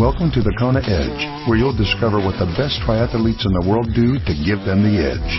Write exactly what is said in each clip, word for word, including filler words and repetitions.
Welcome to the Kona Edge, where you'll discover what the best triathletes in the world do to give them the edge.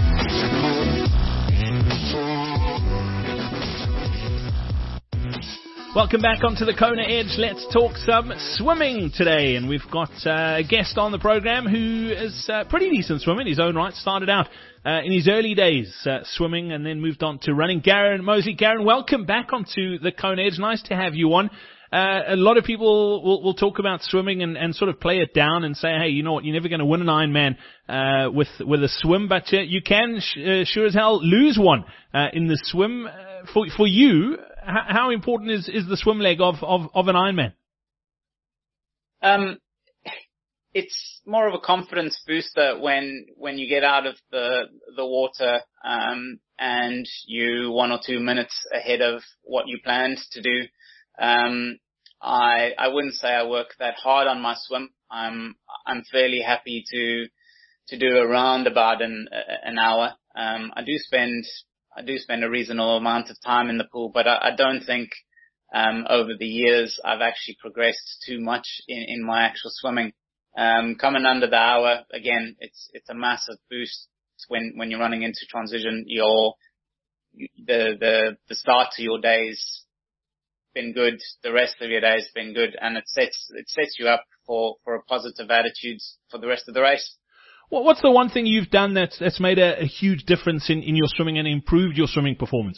Welcome back onto the Kona Edge. Let's talk some swimming today. And we've got uh, a guest on the program who is uh, pretty decent swimmer in his own right. Started out uh, in his early days uh, swimming and then moved on to running. Garen Mosley. Garen, welcome back onto the Kona Edge. Nice to have you on. Uh, a lot of people will, will talk about swimming and, and sort of play it down and say, hey, you know what, you're never going to win an Ironman uh, with with a swim, but uh, you can sh- uh, sure as hell lose one uh, in the swim. Uh, for for you, h- how important is, is the swim leg of, of, of an Ironman? Um, it's more of a confidence booster when when you get out of the the water um, and you one or two minutes ahead of what you planned to do. Um, I, I wouldn't say I work that hard on my swim. I'm, I'm fairly happy to, to do around about an, an hour. Um, I do spend, I do spend a reasonable amount of time in the pool, but I, I don't think, um, over the years I've actually progressed too much in, in my actual swimming. Um, coming under the hour, again, it's, it's a massive boost when, when you're running into transition. Your, the, the, the start to your days been good, the rest of your day has been good, and it sets it sets you up for, for a positive attitude for the rest of the race. Well, what's the one thing you've done that's that's made a, a huge difference in, in your swimming and improved your swimming performance?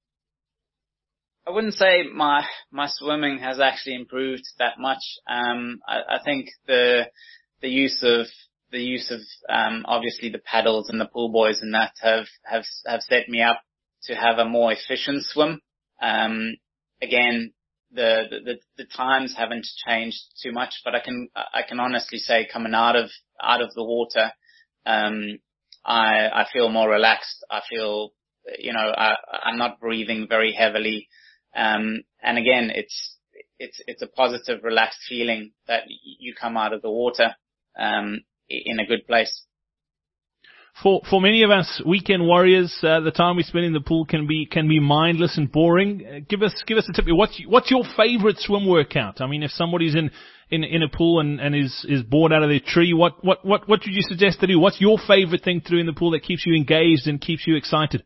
I wouldn't say my my swimming has actually improved that much. Um, I, I think the the use of the use of um, obviously the paddles and the pool buoys and that have have have set me up to have a more efficient swim. Um, Again, the, the, the times haven't changed too much, but I can, I can honestly say coming out of, out of the water, um, I, I feel more relaxed. I feel, you know, I, I'm not breathing very heavily. Um, and again, it's, it's, it's a positive, relaxed feeling that you come out of the water, um, in a good place. For for many of us weekend warriors, uh, the time we spend in the pool can be can be mindless and boring. Uh, give us give us a tip. What's what's your favorite swim workout? I mean, if somebody's in in in a pool and, and is is bored out of their tree, what what what what would you suggest to do? What's your favorite thing to do in the pool that keeps you engaged and keeps you excited?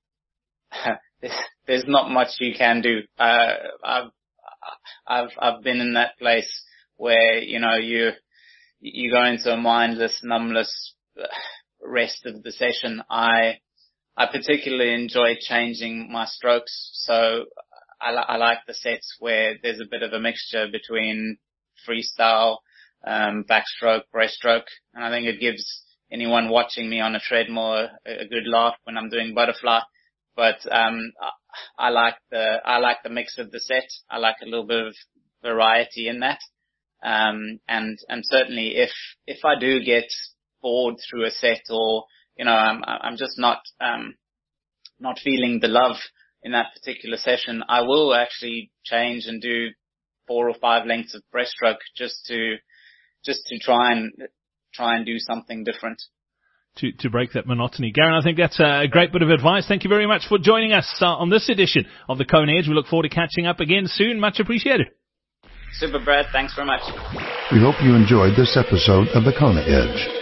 There's not much you can do. Uh, I've I've I've been in that place where you know you you go into a mindless, numbless rest of the session. I, I particularly enjoy changing my strokes. So I, I like the sets where there's a bit of a mixture between freestyle, um, backstroke, breaststroke. And I think it gives anyone watching me on a treadmill a, a good laugh when I'm doing butterfly. But, um, I, I like the, I like the mix of the set. I like a little bit of variety in that. Um, and, and certainly if, if I do get bored through a set, or you know, I'm I'm just not um not feeling the love in that particular session, I will actually change and do four or five lengths of breaststroke just to just to try and try and do something different. To to break that monotony. Garen, I think that's a great bit of advice. Thank you very much for joining us uh, on this edition of the Kona Edge. We look forward to catching up again soon. Much appreciated. Super, Brad. Thanks very much. We hope you enjoyed this episode of the Kona Edge.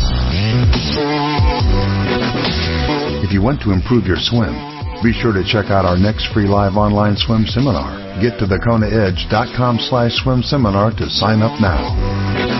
If you want to improve your swim, be sure to check out our next free live online swim seminar. Get to the kona edge dot com slash swim seminar to sign up now.